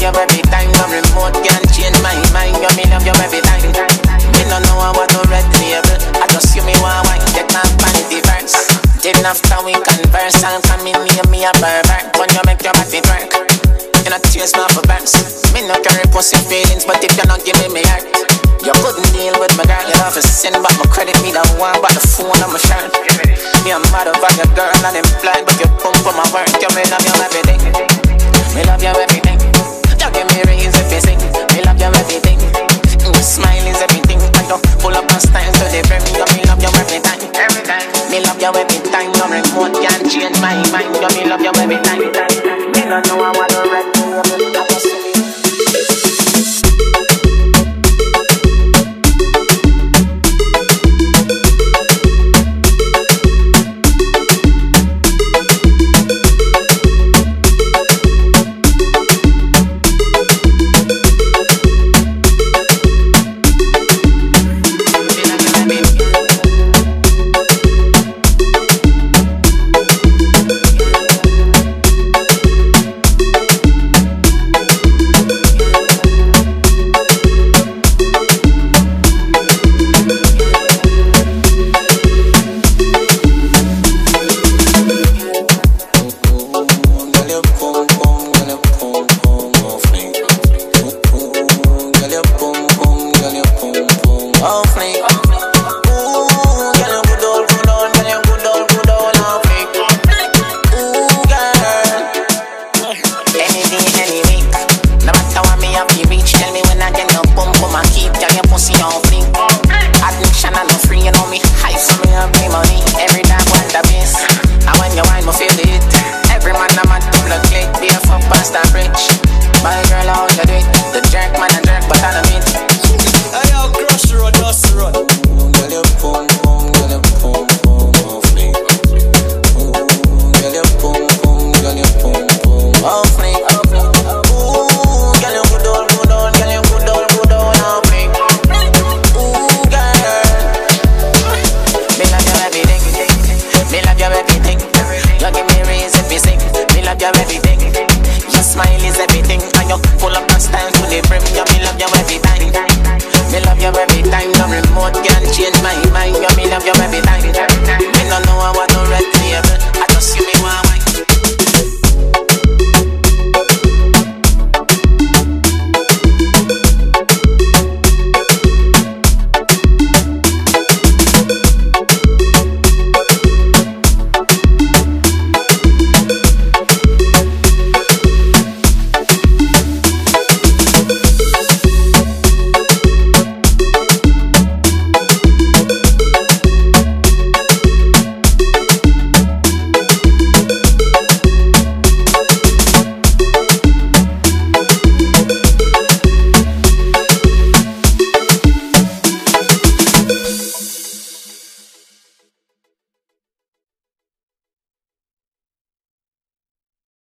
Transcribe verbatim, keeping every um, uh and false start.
you every time. No remote can change my mind. You me love you every time. Me no know about no red label. I just you me want wine, get my panty verse. Then after we converse, I'll come in near me a pervert. When you make your body work, you not chase me for burns. Me no carry pussy feelings, but if you not give me me heart, you couldn't deal with my girl. You have to send back my credit, me the one but the phone on my shirt. Me a mad over your girl and I'm blind, but you pump for my work. You me love you every day. Me love you every day.